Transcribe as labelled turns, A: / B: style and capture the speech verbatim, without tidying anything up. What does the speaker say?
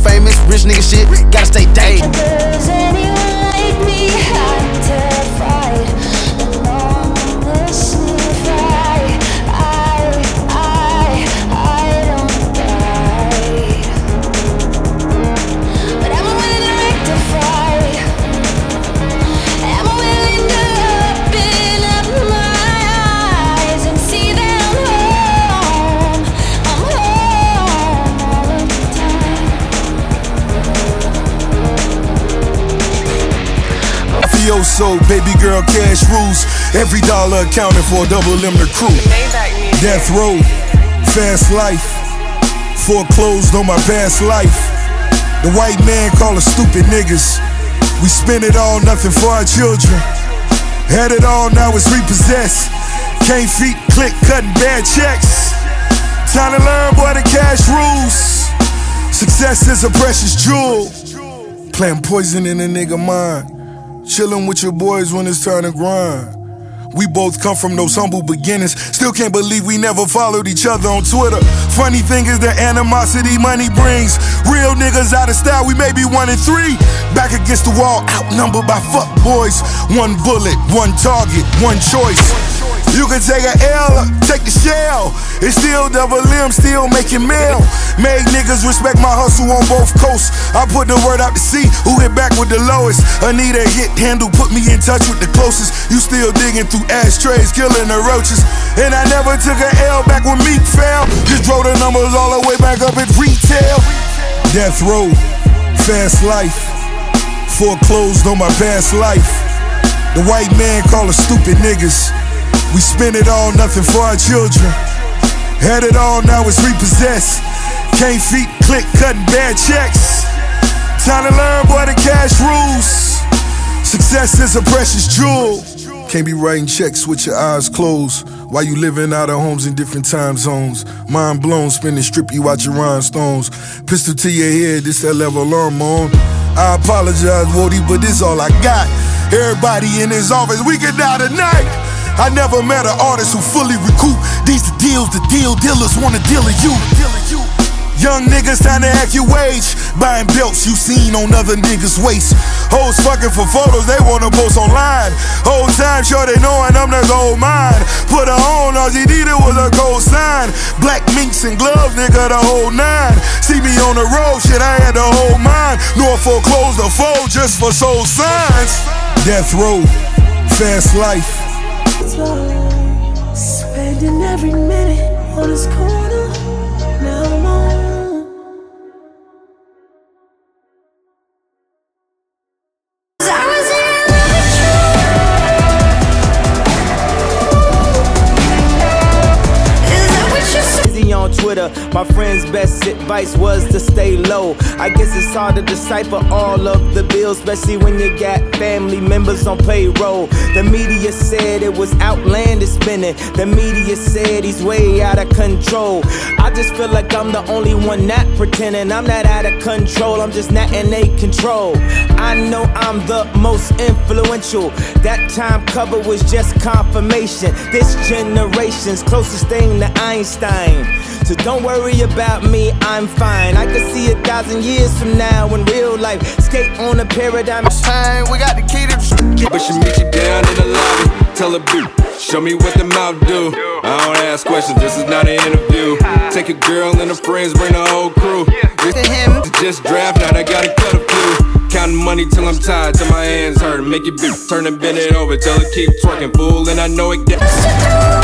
A: famous, rich nigga shit, gotta stay dangerous.
B: Does anyone like me? I'm terrified, and on this fight, I, I, I don't die. But am I willing to rectify? Am I willing to open up my eyes and see that I'm home? I'm home all of the time.
C: Mafioso, baby girl, cash rules. Every dollar accounted for, double M the crew. Death row, fast life. Foreclosed on my past life. The white man call us stupid niggas. We spend it all, nothing for our children. Had it all, now it's repossessed. Can't feet click, cutting bad checks. Time to learn, boy, the cash rules. Success is a precious jewel. Plant poison in a nigga mind. Chillin' with your boys when it's time to grind. We both come from those humble beginnings. Still can't believe we never followed each other on Twitter. Funny thing is the animosity money brings. Real niggas out of style, we may be one and three. Back against the wall, outnumbered by fuck boys. One bullet, one target, one choice. You can take a L, take the shell. It's still double M, still making mail. Made niggas respect my hustle on both coasts. I put the word out to see who hit back with the lowest. Anita hit handle, put me in touch with the closest. You still digging through ashtrays, killing the roaches. And I never took an L back when Meek fell. Just drove the numbers all the way back up at retail. Death row, fast life. Foreclosed on my past life. The white man call us stupid niggas. We spend it all, nothing for our children. Had it all, now it's repossessed. Can't feet click, cutting bad checks. Time to learn, boy, the cash rules. Success is a precious jewel. Can't be writing checks with your eyes closed while you living out of homes in different time zones. Mind blown, spinning strip you out your rhinestones. Pistol to your head, this that level I'm on. I apologize, Wody, but this all I got. Everybody in his office, we can die tonight. I never met an artist who fully recoup. These the deals, the deal dealers wanna deal with you. Young niggas time to act your wage. Buying belts you seen on other niggas' waist. Hoes fucking for photos they wanna post online. Whole time sure they knowin' I'm the gold mine. Put her on, all she needed was a gold sign. Black minks and gloves, nigga, the whole nine. See me on the road, shit, I had the whole mine. Nor foreclose the fold just for soul signs. Death row, fast life.
B: Spending every minute on this corner. Now I'm on.
D: On Twitter, my friend's best advice was to stay low. I guess it's hard to decipher all of the bills, especially when you got family members on payroll. The media said it was outlandish spending. The media said he's way out of control. I just feel like I'm the only one not pretending. I'm not out of control, I'm just not in a control. I know I'm the most influential. That time cover was just confirmation. This generation's closest thing to Einstein. So don't worry about me, I'm fine. I can see a thousand years from now in real life. Skate on a paradigm.
A: Time, we got the key to the
E: But she meet you down in the lobby. Tell her, boo, show me what the mouth do. I don't ask questions, this is not an interview. Take a girl and her friends, bring the whole crew. This to him, just draft, now I gotta cut a few. Counting money till I'm tired, till my hands hurt. Make it beat, turn and bend it over, tell her keep twerking, fool, and I know it gets.